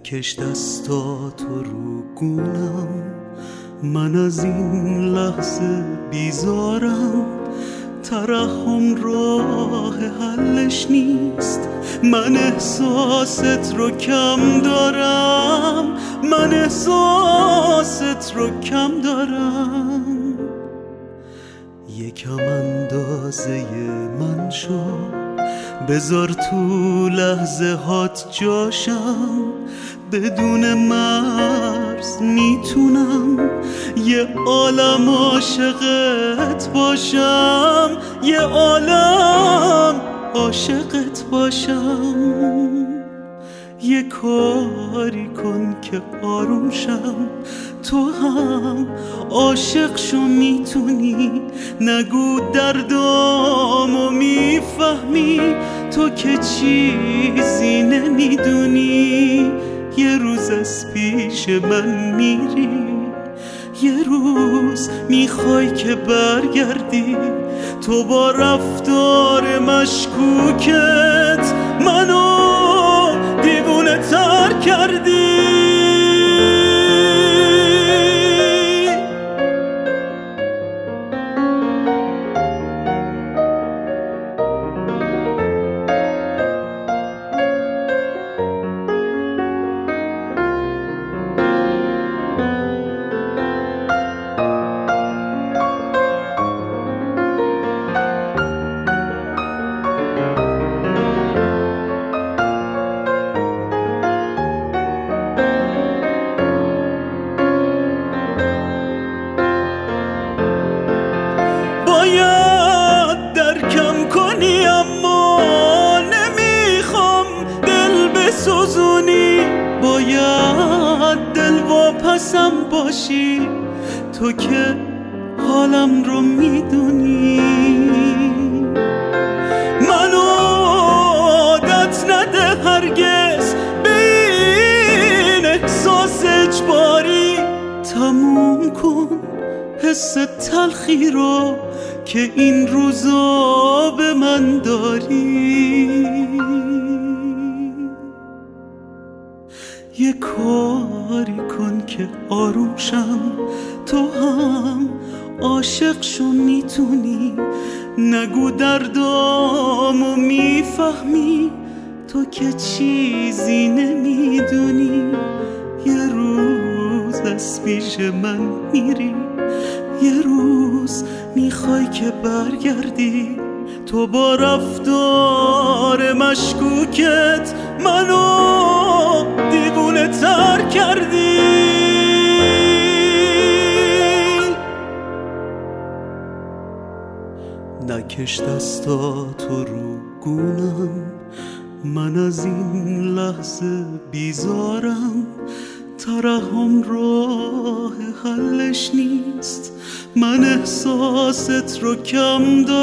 نکش دستاتو رو گونم، من از این لحظه بیزارم. ترحم راه حلش نیست، من احساست رو کم دارم، من احساست رو کم دارم. یکم اندازه من شو، بذار تو لحظه هات جاشم. بدون مرز میتونم یه عالم عاشقت باشم، یه عالم عاشقت باشم. یه کاری کن که آروم شم، تو هم عاشق شو میتونی. نگو دردامو میفهمی، تو که چیزی نمیدونی. یه روز از پیش من میری، یه روز میخوای که برگردی. تو با رفتار مشکوکت منو دیوونه تر کردی. باید درکم کنی اما نمیخوام دل بسوزونی. باید دل واپسم باشی، تو که حالم رو میدونی. منو عادت نده هرگز به این احساس اجباری. تموم کن حس تلخی رو که این روزا به من داری. یه کاری کن که آروم شم، تو هم عاشق شو میتونی. نگو دردامو میفهمی، تو که چیزی نمیدونی. یه روز از پیش من میری، یه روز میخوای که برگردی. تو با رفتار مشکوکت منو دیوونه تر کردی. نکش دستاتو رو گونم، من از این لحظه بیزارم. ترحم راه حلش نیست، من احساست رو کم دارم.